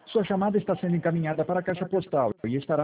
Sua chamada está sendo encaminhada para a caixa postal e estará